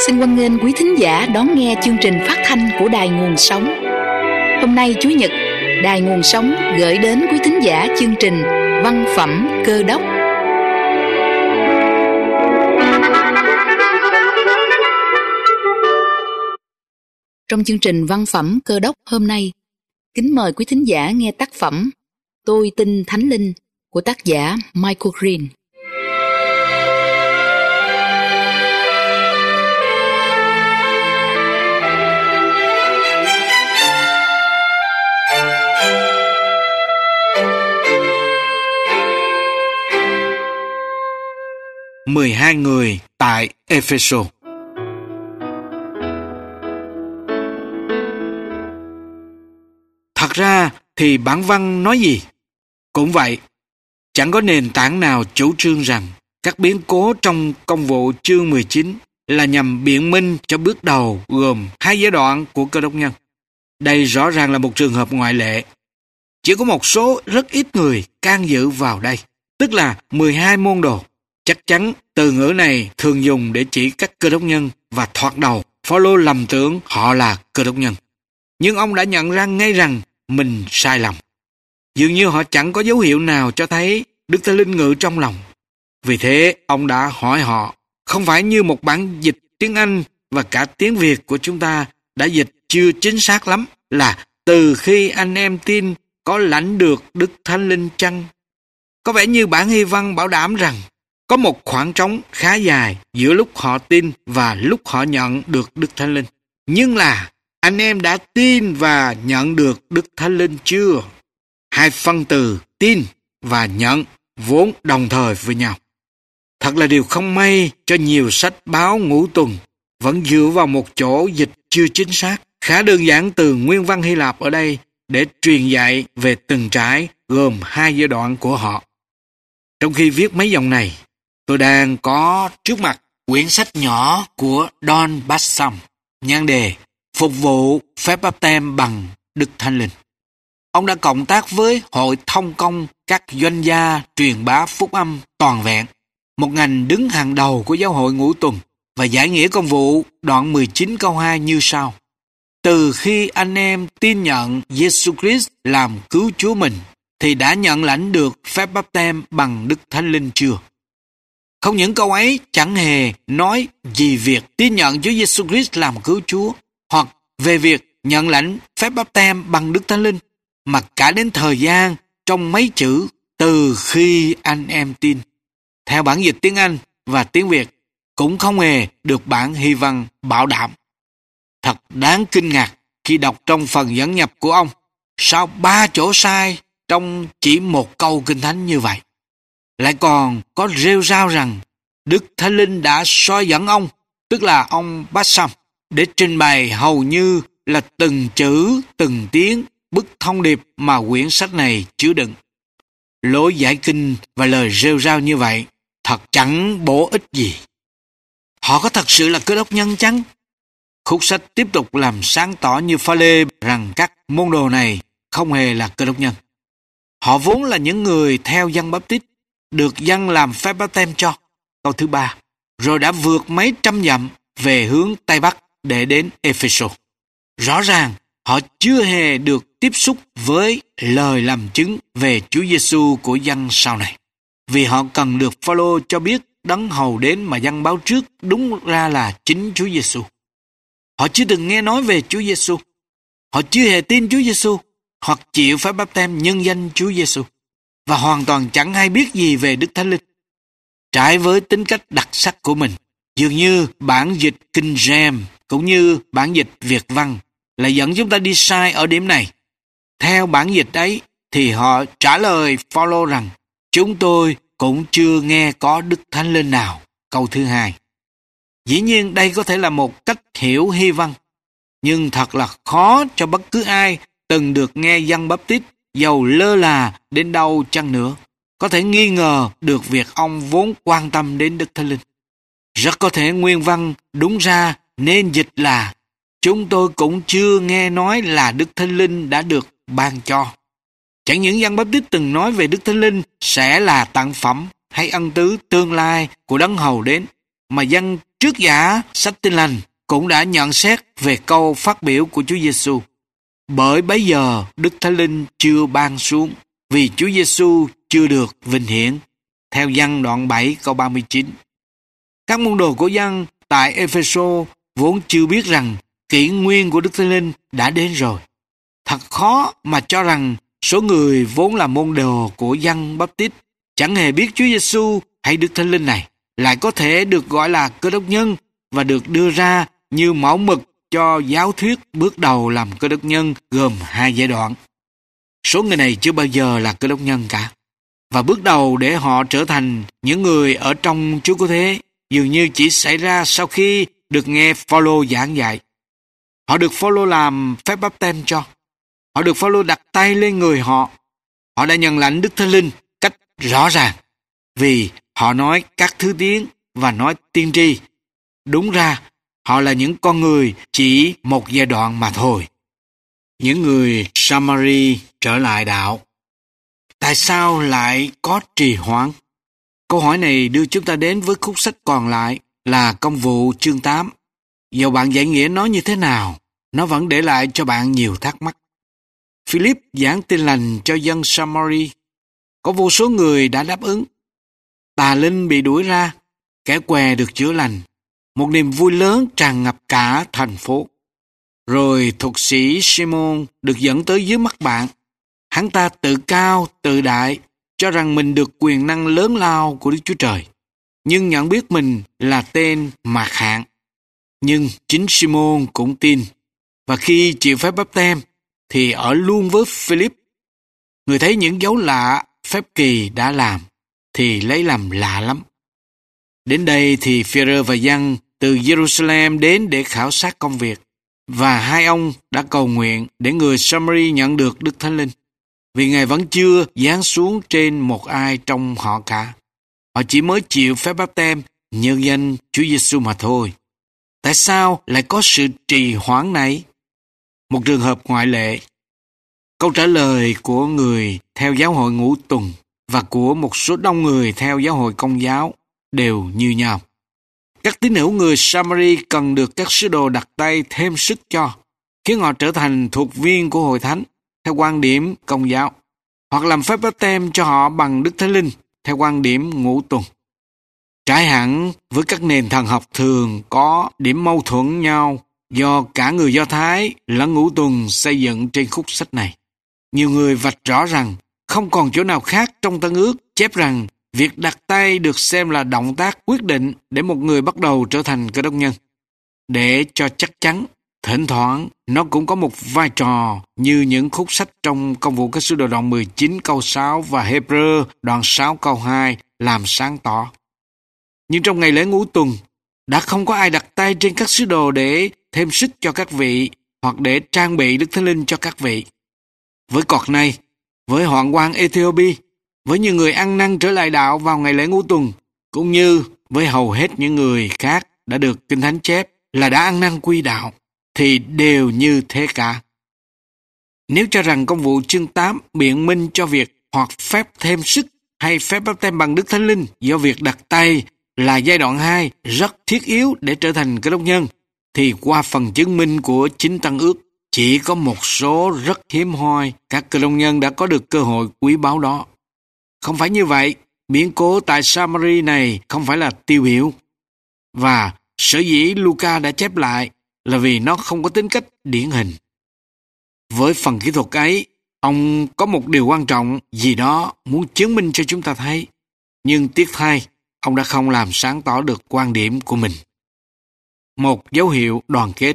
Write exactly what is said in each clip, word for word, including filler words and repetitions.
Xin hoan nghênh quý thính giả đón nghe chương trình phát thanh của Đài Nguồn Sống. Hôm nay Chủ nhật, Đài Nguồn Sống gửi đến quý thính giả chương trình Văn phẩm Cơ đốc. Trong chương trình Văn phẩm Cơ đốc hôm nay, kính mời quý thính giả nghe tác phẩm Tôi tin Thánh Linh của tác giả Michael Green. mười hai người tại Ephesos. Thật ra thì bản văn nói gì? Cũng vậy, chẳng có nền tảng nào chủ trương rằng các biến cố trong công vụ chương mười chín là nhằm biện minh cho bước đầu gồm hai giai đoạn của Cơ đốc nhân. Đây rõ ràng là một trường hợp ngoại lệ. Chỉ có một số rất ít người can dự vào đây, tức là mười hai môn đồ. Chắc chắn từ ngữ này thường dùng để chỉ các Cơ đốc nhân và thoạt đầu Phao-lô lầm tưởng họ là Cơ đốc nhân. Nhưng ông đã nhận ra ngay rằng mình sai lầm. Dường như họ chẳng có dấu hiệu nào cho thấy Đức Thánh Linh ngự trong lòng. Vì thế ông đã hỏi họ, không phải như một bản dịch tiếng Anh và cả tiếng Việt của chúng ta đã dịch chưa chính xác lắm, là từ khi anh em tin có lãnh được Đức Thánh Linh chăng? Có vẻ như bản Hy văn bảo đảm rằng có một khoảng trống khá dài giữa lúc họ tin và lúc họ nhận được Đức Thánh Linh. Nhưng là anh em đã tin và nhận được Đức Thánh Linh chưa? Hai phân từ tin và nhận vốn đồng thời với nhau. Thật là điều không may cho nhiều sách báo ngũ tuần vẫn dựa vào một chỗ dịch chưa chính xác, khá đơn giản từ nguyên văn Hy Lạp ở đây để truyền dạy về từng trải gồm hai giai đoạn của họ. Trong khi viết mấy dòng này, tôi đang có trước mặt quyển sách nhỏ của Don Bassam, nhan đề Phục vụ phép báp têm bằng Đức Thánh Linh. Ông đã cộng tác với Hội Thông công các doanh gia truyền bá phúc âm toàn vẹn, một ngành đứng hàng đầu của giáo hội ngũ tuần, và giải nghĩa công vụ đoạn mười chín câu hai như sau. Từ khi anh em tin nhận Giêsu Christ làm cứu Chúa mình, thì đã nhận lãnh được phép báp têm bằng Đức Thánh Linh chưa? Không những câu ấy chẳng hề nói gì việc tin nhận Chúa Giêsu Christ làm cứu Chúa, hoặc về việc nhận lãnh phép báp têm bằng Đức Thánh Linh, mà cả đến thời gian trong mấy chữ từ khi anh em tin. Theo bản dịch tiếng Anh và tiếng Việt cũng không hề được bản Hy văn bảo đảm. Thật đáng kinh ngạc khi đọc trong phần dẫn nhập của ông, sao ba chỗ sai trong chỉ một câu Kinh Thánh như vậy. Lại còn có rêu rao rằng Đức Thánh Linh đã soi dẫn ông, tức là ông Bassam, để trình bày hầu như là từng chữ, từng tiếng, bức thông điệp mà quyển sách này chứa đựng. Lối giải kinh và lời rêu rao như vậy thật chẳng bổ ích gì. Họ có thật sự là Cơ đốc nhân chăng? Khúc sách tiếp tục làm sáng tỏ như pha lê rằng các môn đồ này không hề là Cơ đốc nhân. Họ vốn là những người theo Giăng Báp-tít, được Giăng làm phép báp têm cho, câu thứ ba, rồi đã vượt mấy trăm dặm về hướng Tây Bắc để đến Ephesos. Rõ ràng họ chưa hề được tiếp xúc với lời làm chứng về Chúa Giêsu của Giăng sau này, vì họ cần được Phao-lô cho biết đấng hầu đến mà Giăng báo trước đúng ra là chính Chúa Giêsu. Họ chưa từng nghe nói về Chúa Giêsu, họ chưa hề tin Chúa Giêsu hoặc chịu phép báp têm nhân danh Chúa Giêsu, và hoàn toàn chẳng hay biết gì về Đức Thánh Linh. Trái với tính cách đặc sắc của mình, dường như bản dịch King James cũng như bản dịch Việt văn lại dẫn chúng ta đi sai ở điểm này. Theo bản dịch ấy thì họ trả lời Phao-lô rằng chúng tôi cũng chưa nghe có Đức Thánh Linh nào, câu thứ hai. Dĩ nhiên đây có thể là một cách hiểu Hy văn, nhưng thật là khó cho bất cứ ai từng được nghe Giăng Báp-tít, dầu lơ là đến đâu chăng nữa, có thể nghi ngờ được việc ông vốn quan tâm đến Đức Thánh Linh. Rất có thể nguyên văn đúng ra nên dịch là chúng tôi cũng chưa nghe nói là Đức Thánh Linh đã được ban cho. Chẳng những Giăng Báp-tít từng nói về Đức Thánh Linh sẽ là tặng phẩm hay ân tứ tương lai của đấng hầu đến, mà Giăng Trước giả sách Tin Lành cũng đã nhận xét về câu phát biểu của Chúa Giêsu. Bởi bấy giờ Đức Thánh Linh chưa ban xuống, vì Chúa Giêsu chưa được vinh hiển. Theo Giăng đoạn bảy câu ba mươi chín. Các môn đồ của Giăng tại Ê-phê-sô vốn chưa biết rằng kỷ nguyên của Đức Thánh Linh đã đến rồi. Thật khó mà cho rằng số người vốn là môn đồ của Giăng Báp-tít chẳng hề biết Chúa Giêsu hay Đức Thánh Linh này lại có thể được gọi là Cơ Đốc nhân và được đưa ra như mẫu mực cho giáo thuyết bước đầu làm Cơ Đốc nhân gồm hai giai đoạn. Số người này chưa bao giờ là Cơ Đốc nhân cả. Và bước đầu để họ trở thành những người ở trong Chúa Cứu Thế dường như chỉ xảy ra sau khi được nghe Phao-lô giảng dạy. Họ được Phao-lô làm phép báp têm cho. Họ được Phao-lô đặt tay lên người họ. Họ đã nhận lãnh Đức Thánh Linh cách rõ ràng vì họ nói các thứ tiếng và nói tiên tri. Đúng ra, họ là những con người chỉ một giai đoạn mà thôi. Những người Samari trở lại đạo. Tại sao lại có trì hoãn? Câu hỏi này đưa chúng ta đến với khúc sách còn lại là Công vụ chương tám. Dầu bạn giải nghĩa nó như thế nào, nó vẫn để lại cho bạn nhiều thắc mắc. Philip giảng tin lành cho dân Samari. Có vô số người đã đáp ứng. Tà linh bị đuổi ra, kẻ què được chữa lành. Một niềm vui lớn tràn ngập cả thành phố. Rồi thuật sĩ Simon được dẫn tới dưới mắt bạn. Hắn ta tự cao, tự đại, cho rằng mình được quyền năng lớn lao của Đức Chúa Trời, nhưng nhận biết mình là tên mạc hạn. Nhưng chính Simon cũng tin, và khi chịu phép báp têm thì ở luôn với Philip. Người thấy những dấu lạ, phép kỳ đã làm, thì lấy làm lạ lắm. Đến đây thì Phêrô và Giăng từ Jerusalem đến để khảo sát công việc, và hai ông đã cầu nguyện để người Samari nhận được Đức Thánh Linh, vì Ngài vẫn chưa giáng xuống trên một ai trong họ cả. Họ chỉ mới chịu phép báp têm nhân danh Chúa Giêsu mà thôi. Tại sao lại có sự trì hoãn này? Một trường hợp ngoại lệ. Câu trả lời của người theo giáo hội Ngũ Tuần và của một số đông người theo giáo hội Công giáo đều như nhau. Các tín hữu người Samari cần được các sứ đồ đặt tay thêm sức cho, khiến họ trở thành thuộc viên của hội thánh theo quan điểm Công giáo, hoặc làm phép báp têm cho họ bằng Đức Thánh Linh theo quan điểm Ngũ Tuần. Trái hẳn với các nền thần học thường có điểm mâu thuẫn nhau do cả người Do Thái lẫn Ngũ Tuần xây dựng trên khúc sách này. Nhiều người vạch rõ rằng không còn chỗ nào khác trong Tân Ước chép rằng việc đặt tay được xem là động tác quyết định để một người bắt đầu trở thành Cơ Đốc nhân. Để cho chắc chắn, thỉnh thoảng nó cũng có một vai trò như những khúc sách trong Công vụ các sứ đồ đoạn mười chín câu sáu và Hebrew đoạn sáu câu hai làm sáng tỏ. Nhưng trong ngày lễ Ngũ Tuần, đã không có ai đặt tay trên các sứ đồ để thêm sức cho các vị hoặc để trang bị Đức Thánh Linh cho các vị. Với cột này, với hoạn quan Ethiopia, với những người ăn năn trở lại đạo vào ngày lễ Ngũ Tuần, cũng như với hầu hết những người khác đã được Kinh Thánh chép là đã ăn năn quy đạo, thì đều như thế cả. Nếu cho rằng công vụ chương tám biện minh cho việc hoặc phép thêm sức hay phép báp têm bằng Đức Thánh Linh do việc đặt tay là giai đoạn hai rất thiết yếu để trở thành Cơ Đốc nhân, thì qua phần chứng minh của chính Tân Ước, chỉ có một số rất hiếm hoi các Cơ Đốc nhân đã có được cơ hội quý báu đó. Không phải như vậy, biến cố tại Samari này không phải là tiêu biểu. Và sở dĩ Luca đã chép lại là vì nó không có tính cách điển hình. Với phần kỹ thuật ấy, ông có một điều quan trọng gì đó muốn chứng minh cho chúng ta thấy. Nhưng tiếc thay, ông đã không làm sáng tỏ được quan điểm của mình. Một dấu hiệu đoàn kết.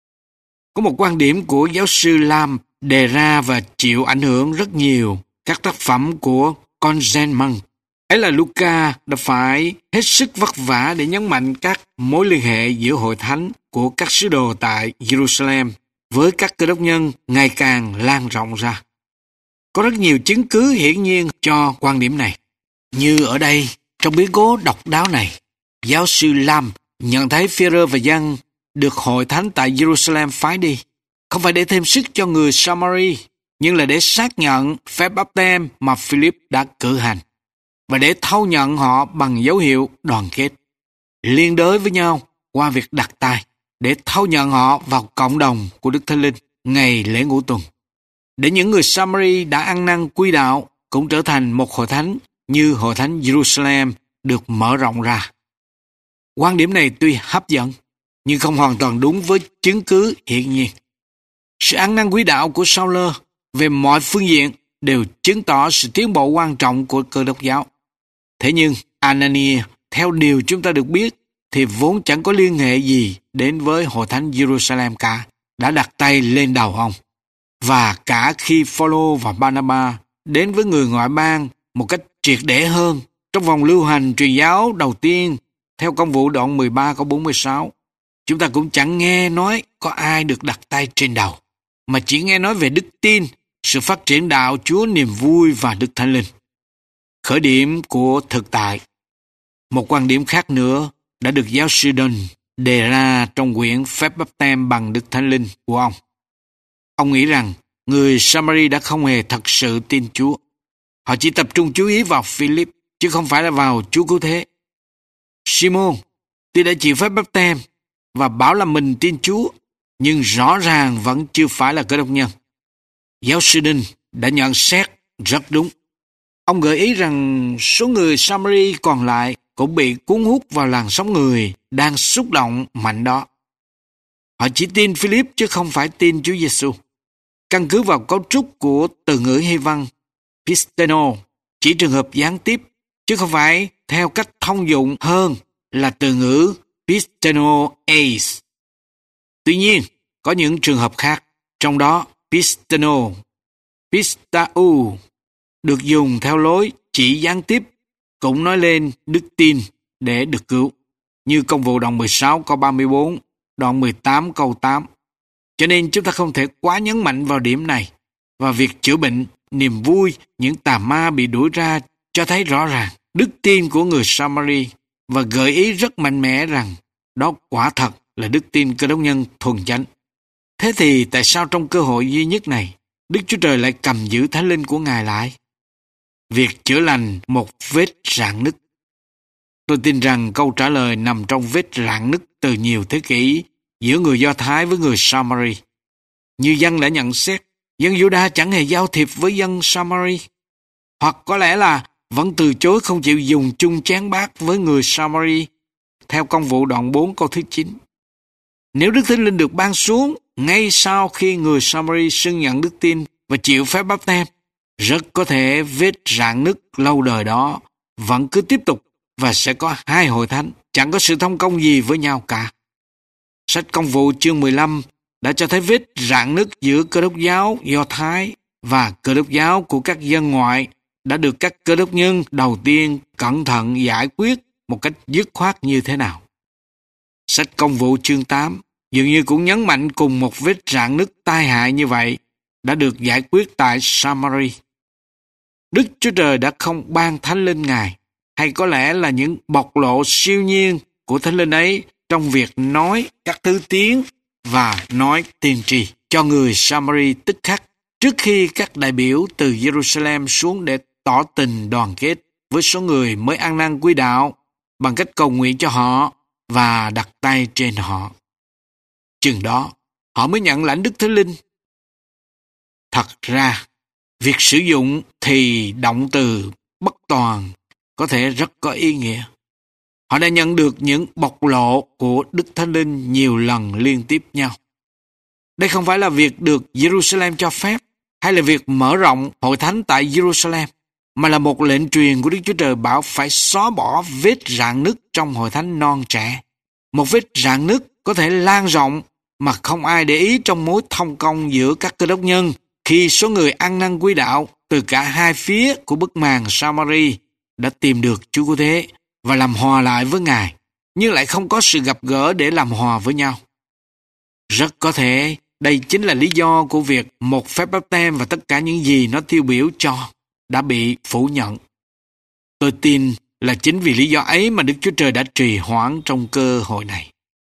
Có một quan điểm của giáo sư Lam đề ra và chịu ảnh hưởng rất nhiều các tác phẩm của Congenman. Ấy là Luca đã phải hết sức vất vả để nhấn mạnh các mối liên hệ giữa hội thánh của các sứ đồ tại Jerusalem với các Cơ Đốc nhân ngày càng lan rộng ra. Có rất nhiều chứng cứ hiển nhiên cho quan điểm này. Như ở đây, trong biến cố độc đáo này, giáo sư Lam nhận thấy Phêrô và Giăng được hội thánh tại Jerusalem phái đi, không phải để thêm sức cho người Samari, nhưng là để xác nhận phép báp têm mà Philip đã cử hành, và để thâu nhận họ bằng dấu hiệu đoàn kết. Liên đới với nhau, qua việc đặt tay để thâu nhận họ vào cộng đồng của Đức Thánh Linh ngày lễ ngũ tuần. Để những người Samari đã ăn năn quy đạo cũng trở thành một hội thánh như hội thánh Jerusalem được mở rộng ra. Quan điểm này tuy hấp dẫn, nhưng không hoàn toàn đúng với chứng cứ hiện nhiên. Sự ăn năn quy đạo của Sao-lơ về mọi phương diện đều chứng tỏ sự tiến bộ quan trọng của Cơ Đốc giáo. Thế nhưng Anania, theo điều chúng ta được biết, thì vốn chẳng có liên hệ gì đến với hội thánh Jerusalem cả, đã đặt tay lên đầu ông. Và cả khi Phao-lô và Ba-na-ba đến với người ngoại bang một cách triệt để hơn trong vòng lưu hành truyền giáo đầu tiên theo Công vụ đoạn mười ba câu bốn mươi sáu, chúng ta cũng chẳng nghe nói có ai được đặt tay trên đầu, mà chỉ nghe nói về đức tin, sự phát triển đạo Chúa, niềm vui và Đức Thánh Linh. Khởi điểm của thực tại. Một quan điểm khác nữa đã được giáo sư Dunn đề ra trong quyển Phép báp têm bằng Đức Thánh Linh của ông. Ông nghĩ rằng người Samari đã không hề thật sự tin Chúa. Họ chỉ tập trung chú ý vào Philip, chứ không phải là vào Chúa Cứu Thế. Simon tuy đã chịu phép báp têm và bảo là mình tin Chúa, nhưng rõ ràng vẫn chưa phải là Cơ Đốc nhân. Giáo sư Đinh đã nhận xét rất đúng. Ông gợi ý rằng số người Samari còn lại cũng bị cuốn hút vào làn sóng người đang xúc động mạnh đó. Họ chỉ tin Philip chứ không phải tin Chúa Giêsu. Căn cứ vào cấu trúc của từ ngữ Hy văn pisteno, chỉ trường hợp gián tiếp, chứ không phải theo cách thông dụng hơn là từ ngữ pisteno eis. Tuy nhiên, có những trường hợp khác, trong đó pisteno, pistau được dùng theo lối chỉ gián tiếp, cũng nói lên đức tin để được cứu, như Công vụ đoạn mười sáu câu ba mươi bốn, đoạn mười tám câu tám. Cho nên chúng ta không thể quá nhấn mạnh vào điểm này, và việc chữa bệnh, niềm vui, những tà ma bị đuổi ra cho thấy rõ ràng đức tin của người Samari, và gợi ý rất mạnh mẽ rằng đó quả thật là đức tin Cơ Đốc nhân thuần chánh. Thế thì tại sao trong cơ hội duy nhất này, Đức Chúa Trời lại cầm giữ Thánh Linh của Ngài lại? Việc chữa lành một vết rạn nứt. Tôi tin rằng câu trả lời nằm trong vết rạn nứt từ nhiều thế kỷ giữa người Do Thái với người Samari. Như dân đã nhận xét, dân Juda chẳng hề giao thiệp với dân Samari, hoặc có lẽ là vẫn từ chối không chịu dùng chung chén bát với người Samari, theo Công vụ đoạn bốn câu thứ chín. Nếu Đức Thánh Linh được ban xuống ngay sau khi người Samari xưng nhận đức tin và chịu phép báp têm, rất có thể vết rạn nứt lâu đời đó vẫn cứ tiếp tục, và sẽ có hai hội thánh chẳng có sự thông công gì với nhau cả. Sách Công vụ chương mười lăm đã cho thấy vết rạn nứt giữa Cơ Đốc giáo Do Thái và Cơ Đốc giáo của các dân ngoại đã được các Cơ Đốc nhân đầu tiên cẩn thận giải quyết một cách dứt khoát như thế nào. Sách Công vụ chương tám dường như cũng nhấn mạnh cùng một vết rạn nứt tai hại như vậy đã được giải quyết tại Samari. Đức Chúa Trời đã không ban Thánh Linh Ngài, hay có lẽ là những bộc lộ siêu nhiên của Thánh Linh ấy trong việc nói các thứ tiếng và nói tiên tri cho người Samari tức khắc, trước khi các đại biểu từ Jerusalem xuống để tỏ tình đoàn kết với số người mới ăn năn quy đạo bằng cách cầu nguyện cho họ và đặt tay trên họ. Chừng đó, họ mới nhận lãnh Đức Thánh Linh. Thật ra, việc sử dụng thì động từ bất toàn có thể rất có ý nghĩa. Họ đã nhận được những bộc lộ của Đức Thánh Linh nhiều lần liên tiếp nhau. Đây không phải là việc được Jerusalem cho phép, hay là việc mở rộng hội thánh tại Jerusalem, mà là một lệnh truyền của Đức Chúa Trời bảo phải xóa bỏ vết rạn nứt trong hội thánh non trẻ. Một vết rạn nứt có thể lan rộng mà không ai để ý trong mối thông công giữa các Cơ Đốc nhân khi số người ăn năn quy đạo từ cả hai phía của bức màn Samari đã tìm được Chúa Cứu Thế và làm hòa lại với Ngài, nhưng lại không có sự gặp gỡ để làm hòa với nhau. Rất có thể đây chính là lý do của việc một phép báp têm và tất cả những gì nó tiêu biểu cho đã bị phủ nhận. Tôi tin là chính vì lý do ấy mà Đức Chúa Trời đã trì hoãn trong cơ hội này.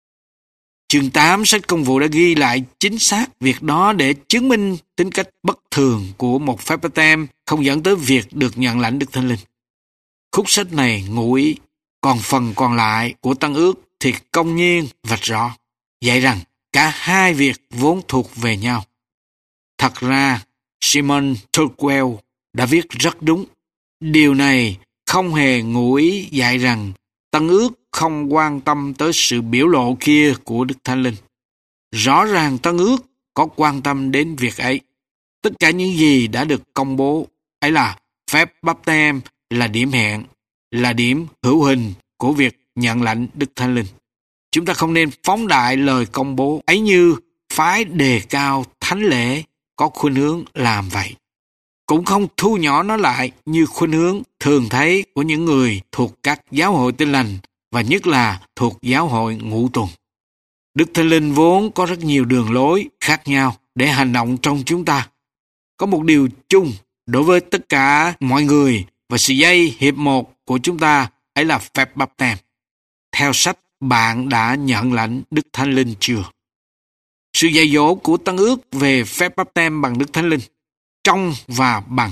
Chương tám sách Công vụ đã ghi lại chính xác việc đó để chứng minh tính cách bất thường của một phép báp têm không dẫn tới việc được nhận lãnh Đức Thánh Linh. Khúc sách này ngụ ý, còn phần còn lại của Tân Ước thì công nhiên vạch rõ, dạy rằng cả hai việc vốn thuộc về nhau. Thật ra, Simon Tolkien đã viết rất đúng. Điều này không hề ngụ ý dạy rằng Tân Ước không quan tâm tới sự biểu lộ kia của Đức Thánh Linh. Rõ ràng Tân Ước có quan tâm đến việc ấy. Tất cả những gì đã được công bố ấy là phép báp-têm là điểm hẹn, là điểm hữu hình của việc nhận lãnh Đức Thánh Linh. Chúng ta không nên phóng đại lời công bố ấy như phái đề cao thánh lễ có khuynh hướng làm vậy. Cũng không thu nhỏ nó lại như khuynh hướng thường thấy của những người thuộc các giáo hội Tin Lành và nhất là thuộc giáo hội Ngũ Tuần. Đức Thánh Linh vốn có rất nhiều đường lối khác nhau để hành động trong chúng ta. Có một điều chung đối với tất cả mọi người và sự dây hiệp một của chúng ta ấy là phép báp-têm. Theo sách, bạn đã nhận lãnh Đức Thánh Linh chưa? Sự dạy dỗ của Tân Ước về phép báp-têm bằng Đức Thánh Linh, trong và bằng.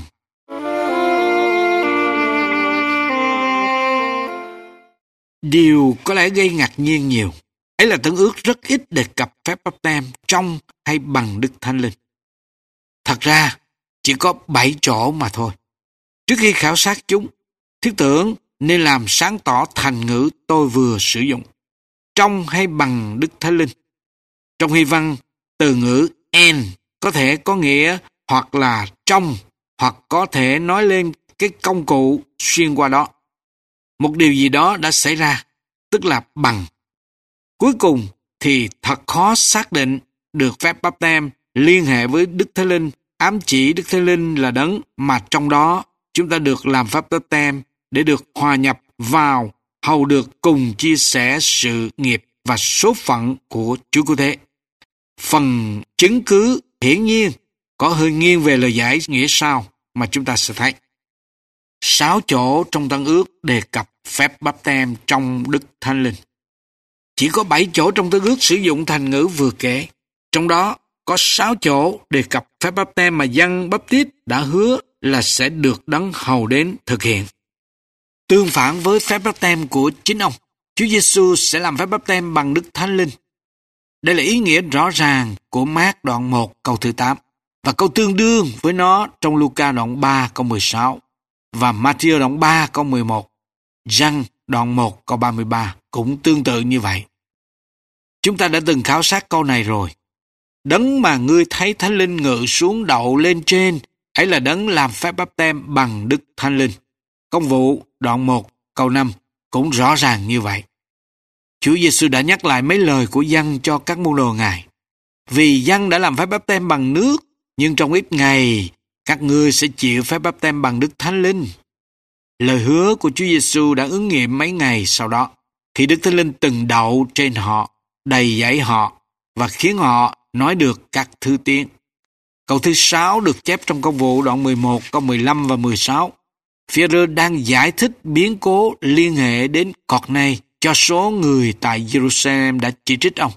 Điều có lẽ gây ngạc nhiên nhiều, ấy là Tân Ước rất ít đề cập phép báp-têm trong hay bằng Đức Thánh Linh. Thật ra, chỉ có bảy chỗ mà thôi. Trước khi khảo sát chúng, thiết tưởng nên làm sáng tỏ thành ngữ tôi vừa sử dụng. Trong hay bằng Đức Thánh Linh. Trong Hy văn, từ ngữ en có thể có nghĩa hoặc là trong, hoặc có thể nói lên cái công cụ xuyên qua đó. Một điều gì đó đã xảy ra, tức là bằng. Cuối cùng thì thật khó xác định được phép báp-têm liên hệ với Đức Thánh Linh, ám chỉ Đức Thánh Linh là đấng mà trong đó chúng ta được làm phép báp-têm để được hòa nhập vào, hầu được cùng chia sẻ sự nghiệp và số phận của Chúa Cứu Thế. Phần chứng cứ hiển nhiên có hơi nghiêng về lời giải nghĩa sau mà chúng ta sẽ thấy. Sáu chỗ trong Tân Ước đề cập phép báp-têm trong Đức Thánh Linh. Chỉ có bảy chỗ trong Tân Ước sử dụng thành ngữ vừa kể. Trong đó có sáu chỗ đề cập phép báp-têm mà Giăng Báp-tít đã hứa là sẽ được đấng hầu đến thực hiện. Tương phản với phép báp-têm của chính ông, Chúa Giêsu sẽ làm phép báp-têm bằng Đức Thánh Linh. Đây là ý nghĩa rõ ràng của Mác đoạn một câu thứ tám và câu tương đương với nó trong Luca đoạn ba câu mười sáu và Ma-thi-ơ đoạn ba câu mười một, Giăng đoạn một câu ba mươi ba cũng tương tự như vậy. Chúng ta đã từng khảo sát câu này rồi. Đấng mà ngươi thấy Thánh Linh ngự xuống đậu lên trên, ấy là đấng làm phép báp-têm bằng Đức Thánh Linh. Công vụ đoạn một câu năm cũng rõ ràng như vậy. Chúa Giêsu đã nhắc lại mấy lời của Giăng cho các môn đồ Ngài. Vì Giăng đã làm phép báp-têm bằng nước, nhưng trong ít ngày các ngươi sẽ chịu phép báp-têm bằng Đức Thánh Linh. Lời hứa của Chúa Giêsu đã ứng nghiệm mấy ngày sau đó, khi Đức Thánh Linh từng đậu trên họ, đầy dẫy họ và khiến họ nói được các thứ tiếng. Câu thứ sáu được chép trong Công vụ đoạn mười một câu mười lăm và mười sáu. Phi-e-rơ đang giải thích biến cố liên hệ đến cọt này cho số người tại Jerusalem đã chỉ trích ông.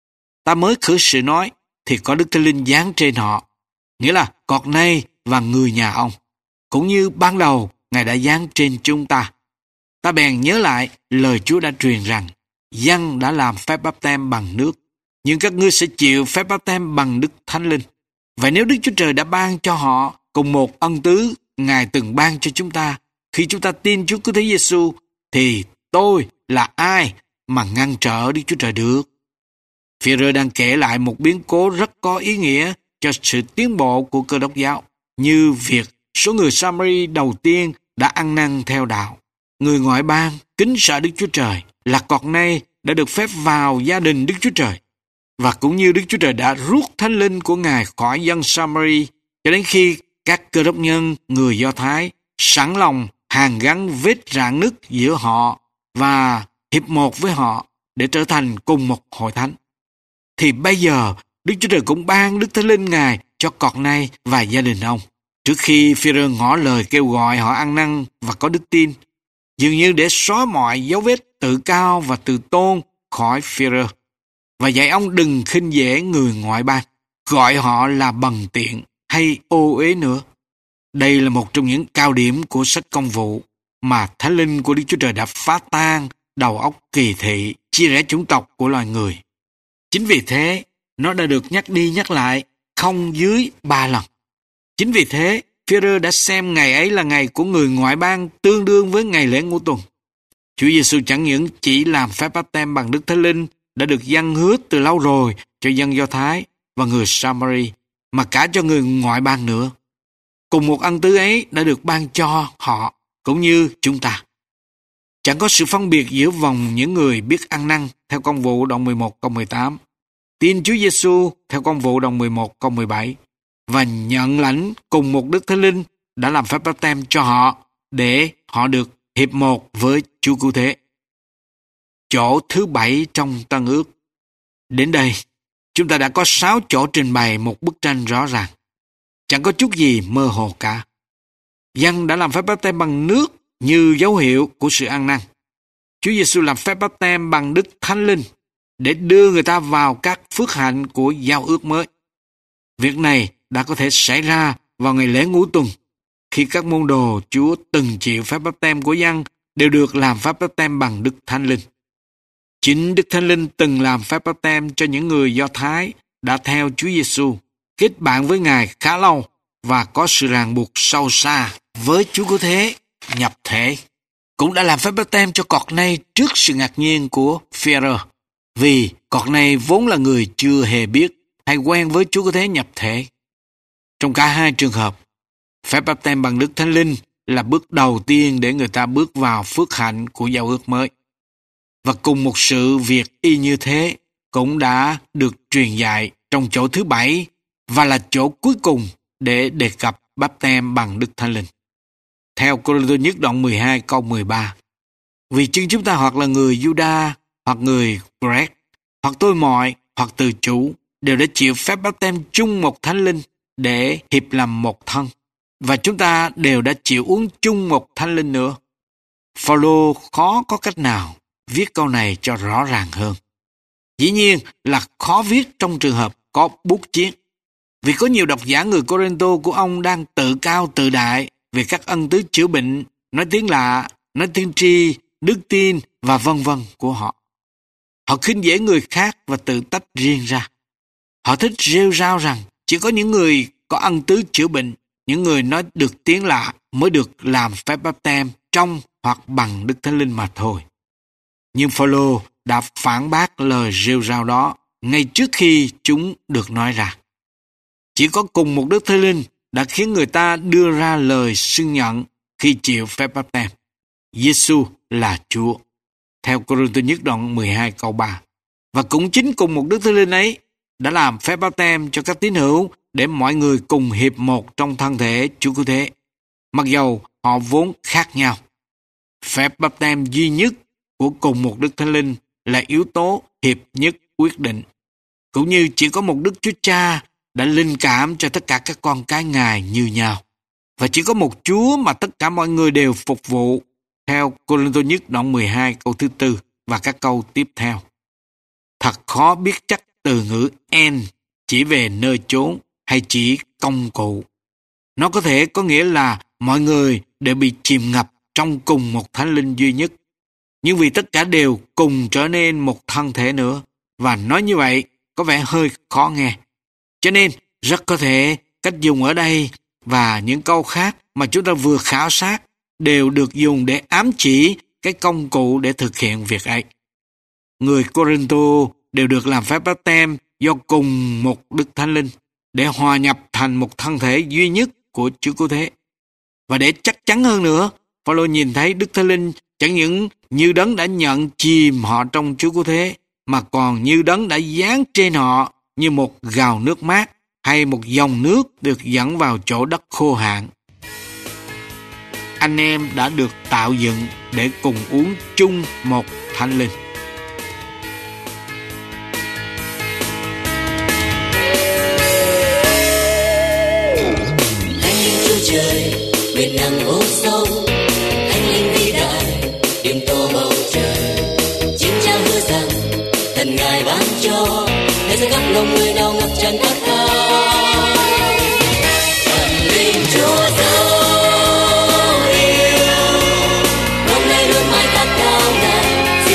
Ta mới khởi sự nói thì có Đức Thánh Linh giáng trên họ, nghĩa là cọt này và người nhà ông, cũng như ban đầu Ngài đã giáng trên chúng ta. Ta bèn nhớ lại lời Chúa đã truyền rằng Giăng đã làm phép báp-têm bằng nước, nhưng các ngươi sẽ chịu phép báp-têm bằng Đức Thánh Linh. Vậy nếu Đức Chúa Trời đã ban cho họ cùng một ân tứ Ngài từng ban cho chúng ta khi chúng ta tin Chúa Cứu Thế Giêsu, thì tôi là ai mà ngăn trở Đức Chúa Trời được? Phi-e-rơ đang kể lại một biến cố rất có ý nghĩa cho sự tiến bộ của Cơ Đốc giáo, như việc số người Samari đầu tiên đã ăn năn theo đạo. Người ngoại bang kính sợ Đức Chúa Trời là cọt này đã được phép vào gia đình Đức Chúa Trời, và cũng như Đức Chúa Trời đã rút Thánh Linh của Ngài khỏi dân Samari cho đến khi các Cơ Đốc nhân người Do Thái sẵn lòng hàn gắn vết rạn nứt giữa họ và hiệp một với họ để trở thành cùng một hội thánh. Thì bây giờ Đức Chúa Trời cũng ban Đức Thánh Linh Ngài cho cọt này và gia đình ông. Trước khi Phi-e-rơ ngỏ lời kêu gọi họ ăn năn và có đức tin, dường như để xóa mọi dấu vết tự cao và tự tôn khỏi Phi-e-rơ, và dạy ông đừng khinh dễ người ngoại bang, gọi họ là bần tiện hay ô uế nữa. Đây là một trong những cao điểm của sách Công vụ mà Thánh Linh của Đức Chúa Trời đã phá tan đầu óc kỳ thị, chia rẽ chủng tộc của loài người. Chính vì thế, nó đã được nhắc đi nhắc lại không dưới ba lần. Chính vì thế, Phi-e-rơ đã xem ngày ấy là ngày của người ngoại bang tương đương với ngày lễ ngũ tuần. Chúa Giêsu chẳng những chỉ làm phép báp têm bằng Đức Thánh Linh đã được dâng hứa từ lâu rồi cho dân Do Thái và người Samari, mà cả cho người ngoại bang nữa. Cùng một ân tứ ấy đã được ban cho họ cũng như chúng ta. Chẳng có sự phân biệt giữa vòng những người biết ăn năn theo Công vụ đoạn mười một câu mười tám, tin Chúa Giêsu theo Công vụ đoạn mười một câu mười bảy và nhận lãnh cùng một Đức Thánh Linh đã làm phép báp têm cho họ để họ được hiệp một với Chúa Cứu Thế. Chỗ thứ bảy trong Tân Ước. Đến đây, chúng ta đã có sáu chỗ trình bày một bức tranh rõ ràng. Chẳng có chút gì mơ hồ cả. Dân đã làm phép báp têm bằng nước như dấu hiệu của sự ăn năn. Chúa Giêsu làm phép báp têm bằng Đức Thánh Linh để đưa người ta vào các phước hạnh của giao ước mới. Việc này đã có thể xảy ra vào ngày lễ ngũ tuần, khi các môn đồ Chúa từng chịu phép báp têm của dân đều được làm phép báp têm bằng Đức Thánh Linh. Chính Đức Thánh Linh từng làm phép báp têm cho những người Do Thái đã theo Chúa Giêsu, kết bạn với Ngài khá lâu và có sự ràng buộc sâu xa với Chúa Cứu Thế nhập thể. Cũng đã làm phép báp têm cho cọt này trước sự ngạc nhiên của Phi-e-rơ, vì cọt này vốn là người chưa hề biết hay quen với Chúa Cứu Thế nhập thể. Trong cả hai trường hợp, phép báp têm bằng Đức Thánh Linh là bước đầu tiên để người ta bước vào phước hạnh của giao ước mới. Và cùng một sự việc y như thế cũng đã được truyền dạy trong chỗ thứ bảy và là chỗ cuối cùng để đề cập báp têm bằng Đức Thánh Linh. Theo Cô-rinh-tô nhất đoạn mười hai câu mười ba, vì chưng chúng ta hoặc là người Juda, hoặc người Grec, hoặc tôi mọi, hoặc từ chủ, đều đã chịu phép báp têm chung một Thánh Linh để hiệp làm một thân, và chúng ta đều đã chịu uống chung một Thánh Linh nữa. Phao-lô khó có cách nào viết câu này cho rõ ràng hơn. Dĩ nhiên là khó viết trong trường hợp có bút chiết, vì có nhiều độc giả người Cô-rinh-tô của ông đang tự cao tự đại về các ân tứ chữa bệnh, nói tiếng lạ, nói tiên tri, đức tin và vân vân của họ. Họ khinh dễ người khác và tự tách riêng ra. Họ thích rêu rao rằng chỉ có những người có ân tứ chữa bệnh, những người nói được tiếng lạ mới được làm phép báp têm trong hoặc bằng Đức Thánh Linh mà thôi. Nhưng Phao-lô đã phản bác lời rêu rao đó ngay trước khi chúng được nói ra. Chỉ có cùng một Đức Thánh Linh đã khiến người ta đưa ra lời xưng nhận khi chịu phép báp têm. Giêsu là Chúa. Theo Cô-rinh-tô nhất đoạn mười hai câu ba. Và cũng chính cùng một Đức Thánh Linh ấy đã làm phép báp têm cho các tín hữu để mọi người cùng hiệp một trong thân thể Chúa Cứu Thế, mặc dầu họ vốn khác nhau. Phép báp têm duy nhất của cùng một Đức Thánh Linh là yếu tố hiệp nhất quyết định, cũng như chỉ có một Đức Chúa Cha đã linh cảm cho tất cả các con cái Ngài như nhau, và chỉ có một Chúa mà tất cả mọi người đều phục vụ, theo Cô-rinh-tô nhất đoạn mười hai câu thứ tư và các câu tiếp theo. Thật khó biết chắc từ ngữ en chỉ về nơi chốn hay chỉ công cụ. Nó có thể có nghĩa là mọi người đều bị chìm ngập trong cùng một Thánh Linh duy nhất, nhưng vì tất cả đều cùng trở nên một thân thể nữa, và nói như vậy có vẻ hơi khó nghe. Cho nên rất có thể cách dùng ở đây và những câu khác mà chúng ta vừa khảo sát đều được dùng để ám chỉ cái công cụ để thực hiện việc ấy. Người Cô-rinh-tô đều được làm phép báp têm do cùng một Đức Thánh Linh để hòa nhập thành một thân thể duy nhất của Chúa Cứu Thế. Và để chắc chắn hơn nữa, Phao-lô nhìn thấy Đức Thánh Linh chẳng những như đấng đã nhận chìm họ trong Chúa Cứu Thế, mà còn như đấng đã giáng trên họ như một gào nước mát hay một dòng nước được dẫn vào chỗ đất khô hạn. Anh em đã được tạo dựng để cùng uống chung một Thánh Linh. Thánh Linh Chúa Trời bên nắng ô sông, Thánh Linh vĩ đại điểm tô bầu trời. Chính Cha hứa rằng thần Ngài ban cho để sẽ khắp lòng người nào ngập tràn khát khao. Thần Linh Chúa dấu yêu, hôm nay luôn mãi khát khao Ngài.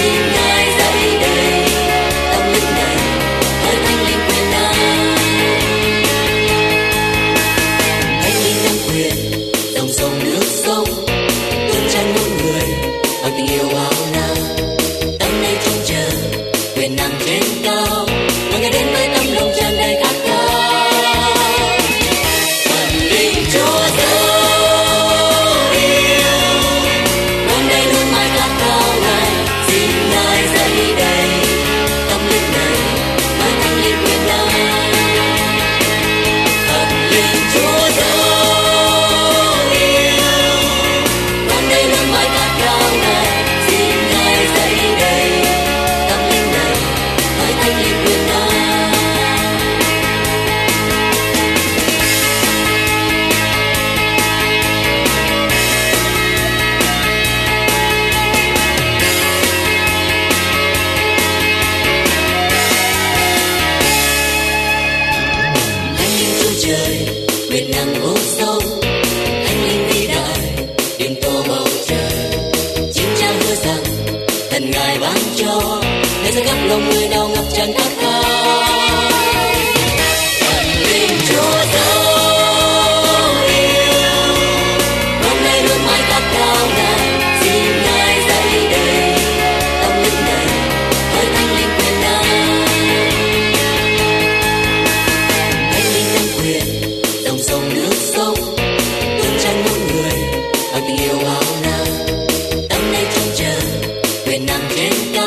thần ngài ban cho, để sẽ khắp lòng người nào ngập tràn khát khao. Thần linh Chúa dấu yêu, hôm nay luôn mãi khát khao ngài, xin ngài dạy đời tâm linh này với thánh linh quyền năng. Thánh linh nắm quyền dòng sông nước sông, tuôn tràn muôn người bằng tình yêu bao la. Tâm này trông chờ quyền năng trên